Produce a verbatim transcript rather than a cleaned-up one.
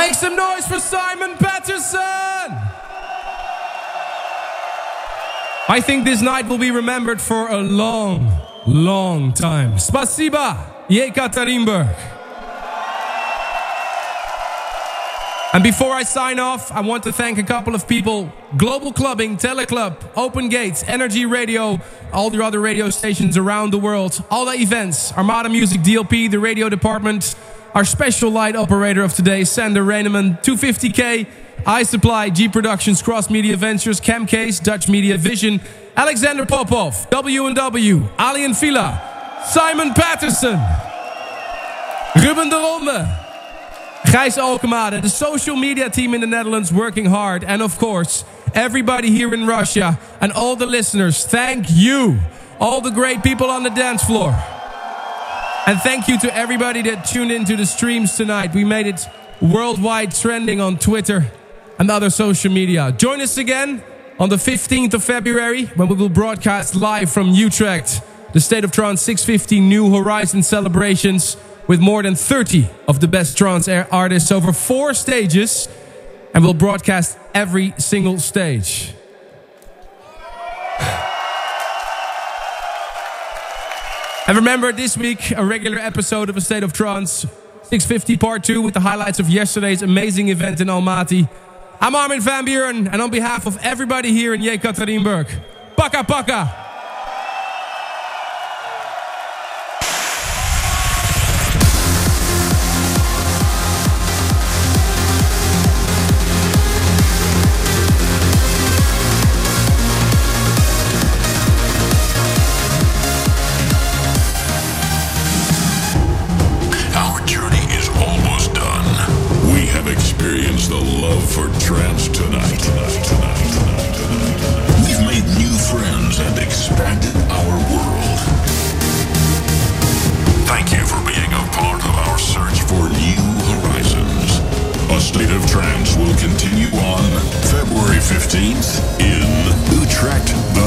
Make some noise for Simon Patterson! I think this night will be remembered for a long, long time. Spasiba, Yekaterinburg. And before I sign off, I want to thank a couple of people. Global Clubbing, Teleclub, Open Gates, Energy Radio, all the other radio stations around the world, all the events, Armada Music, D L P, the radio department, our special light operator of today, Sander Reineman, two fifty K, iSupply, G Productions, Cross Media Ventures, Camcase, Dutch Media Vision, Alexander Popov, W and W, Alien Villa, Simon Patterson, Ruben de Ronde, Gijs Alkemade, the social media team in the Netherlands working hard, and of course, everybody here in Russia and all the listeners, thank you, all the great people on the dance floor. And thank you to everybody that tuned into the streams tonight. We made it worldwide trending on Twitter and other social media. Join us again on the fifteenth of February when we will broadcast live from Utrecht, the State of Trance six fifty New Horizon celebrations with more than thirty of the best trance artists over four stages, and we'll broadcast every single stage. And remember, this week, a regular episode of A State of Trance six fifty Part two with the highlights of yesterday's amazing event in Almaty. I'm Armin van Buuren, and on behalf of everybody here in Yekaterinburg, paka paka! The love for trance tonight. Tonight, tonight, tonight, tonight. We've made new friends and expanded our world. Thank you for being a part of our search for new horizons. A State of Trance will continue on February fifteenth in Utrecht,